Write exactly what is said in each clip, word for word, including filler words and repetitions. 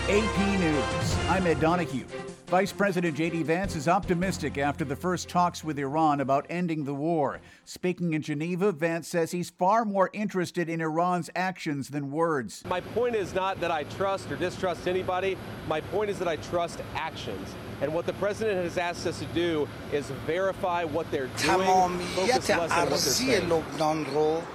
A P News, I'm Ed Donahue. Vice President J D Vance is optimistic after the first talks with Iran about ending the war. Speaking in Geneva, Vance says he's far more interested in Iran's actions than words. My point is not that I trust or distrust anybody. My point is that I trust actions. And what the president has asked us to do is verify what they're doing, focus less on what they're saying.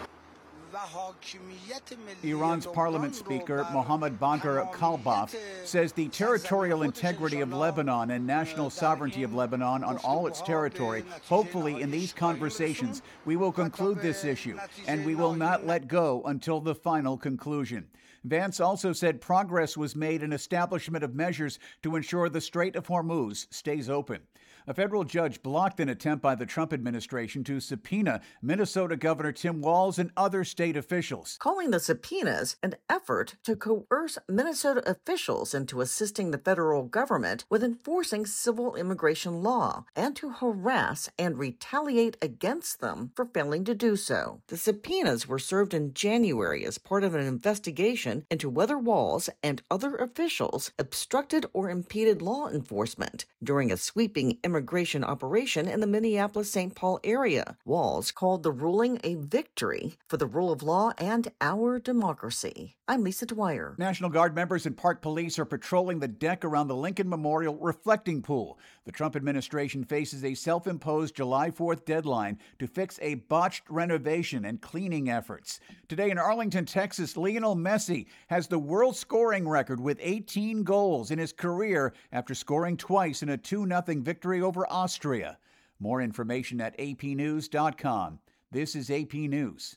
Iran's parliament speaker, Mohammad Bagher Khalbaf, says the territorial integrity of Lebanon and national sovereignty of Lebanon on all its territory. Hopefully, in these conversations, we will conclude this issue, and we will not let go until the final conclusion. Vance also said progress was made in establishment of measures to ensure the Strait of Hormuz stays open. A federal judge blocked an attempt by the Trump administration to subpoena Minnesota Governor Tim Walz and other state officials, calling the subpoenas an effort to coerce Minnesota officials into assisting the federal government with enforcing civil immigration law and to harass and retaliate against them for failing to do so. The subpoenas were served in January as part of an investigation into whether Walz and other officials obstructed or impeded law enforcement during a sweeping immigration immigration operation in the Minneapolis-Saint Paul area. Walz called the ruling a victory for the rule of law and our democracy. I'm Lisa Dwyer. National Guard members and Park Police are patrolling the deck around the Lincoln Memorial reflecting pool. The Trump administration faces a self-imposed July fourth deadline to fix a botched renovation and cleaning efforts. Today in Arlington, Texas, Lionel Messi has the world scoring record with eighteen goals in his career after scoring twice in a two nothing victory over Austria. More information at A P news dot com. This is A P News.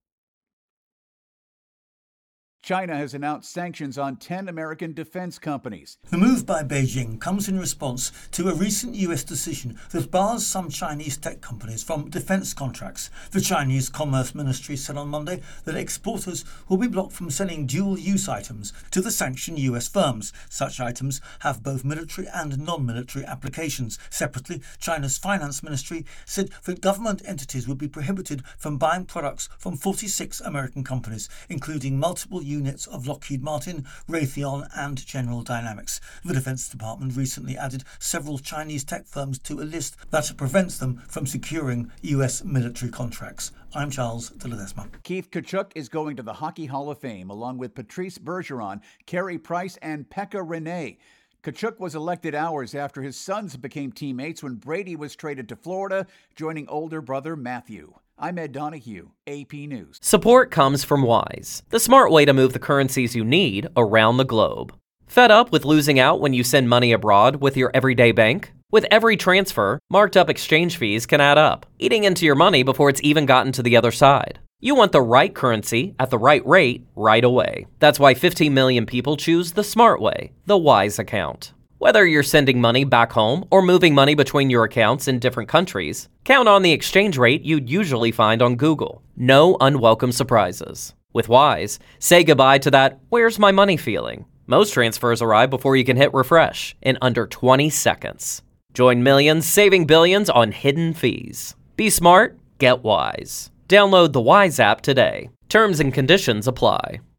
China has announced sanctions on ten American defense companies. The move by Beijing comes in response to a recent U S decision that bars some Chinese tech companies from defense contracts. The Chinese Commerce Ministry said on Monday that exporters will be blocked from selling dual-use items to the sanctioned U S firms. Such items have both military and non-military applications. Separately, China's Finance Ministry said that government entities would be prohibited from buying products from forty-six American companies, including multiple units of Lockheed Martin, Raytheon and General Dynamics. The Defense Department recently added several Chinese tech firms to a list that prevents them from securing U S military contracts. I'm Charles de Ledesma. Keith Tkachuk is going to the Hockey Hall of Fame along with Patrice Bergeron, Carey Price and Pekka Rinne. Tkachuk was elected hours after his sons became teammates when Brady was traded to Florida, joining older brother Matthew. I'm Ed Donahue, A P News. Support comes from Wise, the smart way to move the currencies you need around the globe. Fed up with losing out when you send money abroad with your everyday bank? With every transfer, marked up exchange fees can add up, eating into your money before it's even gotten to the other side. You want the right currency at the right rate right away. That's why fifteen million people choose the smart way, the Wise account. Whether you're sending money back home or moving money between your accounts in different countries, count on the exchange rate you'd usually find on Google. No unwelcome surprises. With Wise, say goodbye to that "where's my money" feeling. Most transfers arrive before you can hit refresh in under twenty seconds. Join millions saving billions on hidden fees. Be smart, get Wise. Download the Wise app today. Terms and conditions apply.